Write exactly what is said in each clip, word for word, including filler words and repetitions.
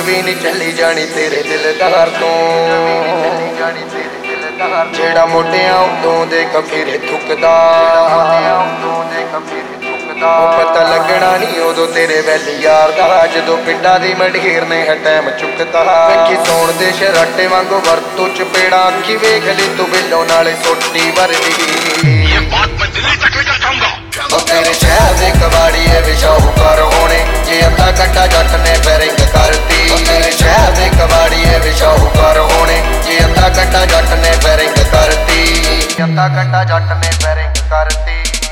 भी नहीं चली जानी तेरे दिलदार तो जेड़ा मोटिया उदों देख फिर थुकदा पता लगना नहीं उदों तेरे वैली यार दा जदों पिंडा दी मंढीर ने है टाइम चुकदा वेखी सौण दे शराटे वांगू वरतों चपेड़ा अखी वेख ली तू बिल्लों नाले सोटी भरदी तेरे शहर दे कबाड़ी है वे शाहूकार होने जे अद्धा घंटा जट ने पैरिंग करती तेरे शहर दे कबाड़ी है वे शाहूकार होने जे अद्धा घंटा जट ने पैरिंग करती अद्धा घंटा जट ने पैरिंग करती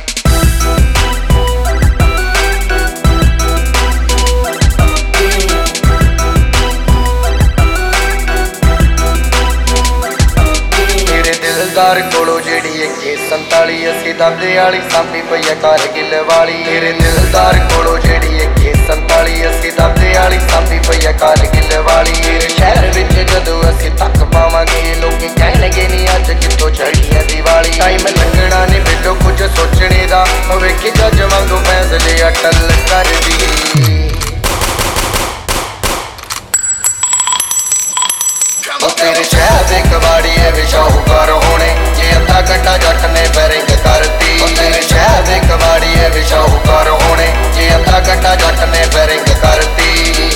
दिलदार कोलों जेड़ी इक्की संताली अस्सी दादे वाली सांभी पई है कारगिल वाली तेरे दिलदार कोलों जेड़ी इक्की संताली अस्सी दादे वाली सांभी पई है कारगिल वाली तेरे शहर विच जदों असीं तक पावांगे लोकी कहणगे नी अज कित्थों चढ़ी है दिवाली टाइम लगना नहीं बिल्लो कुछ सोचने दा वेखी जज वांगू फैसले अटल करदी तेरे शहर दे कबाड़ी है वे शाहूकार होने जे अद्धा घंटा जट ने पैरिंग करती तेरे शहर दे कबाड़ी है वे शाहूकार होने जे अद्धा घंटा जट ने पैरिंग करती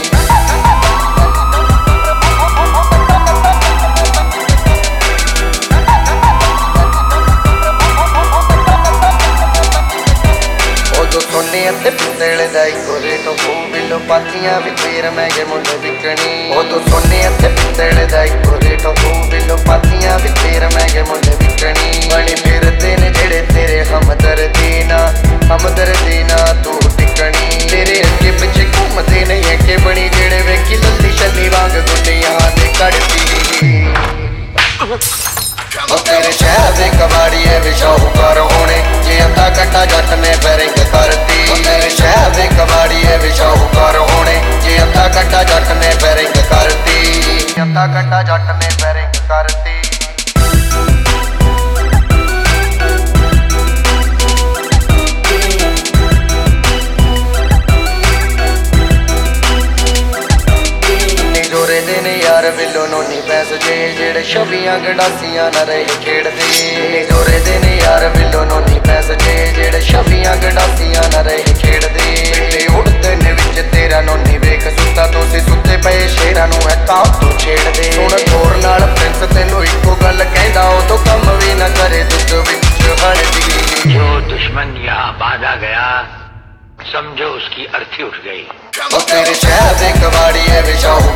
सोने ते पित्तल दा इक्को रेट हो बिल्लो पातियां भी फेर महंगे मुंडे बिकनी ओ तो सोने ते पित्तल दा इक्को रेट हो बिल्लो पातियां भी फेर महंगे मुंडे बिकनी बनी फिरदे ने जेड़े तेरे हमदर्दी ना हमदर्दी ना तू टिकनी तेरे अगे पिछे घूमदे नहीं अगे बनी जेड़े वेखी लल्ली शल्ली वांग गुड्डियां दे कड़दी तेरे शहर दे कबाड़ी है वे शाहूकार होने जे अद्धा घंटा जट ने पैरिंग करती तेरे शहर दे कबाड़ी है वे शाहूकार होने जे अद्धा घंटा जट ने पैरिंग करती अद्धा घंटा जट ने पैरिंग करती जोरे दे ने यार बिल्लो नोनी पैस जे जेड़े छबियां गंडासियां न रहे खेड़दे जोरे दे ने यार बिल्लो नोनी पैस जे जेड़े छबियां गंडासियां न रहे खेड़दे ते उड़दे ने विच तेरा नोनी वेख सुत्ता तुसी सुत्ते पए शेरां नूं है कां तू छेड़दे सुण गोर नाल प्रिंस तैनूं इक्को गल कहंदा उदों कम भी ना करे दुध विच हलदी जो दुश्मन यहाँ बांधा गया समझो उसकी अर्थी उठ गई तेरे शहर दे कबाड़ी है वे शाहू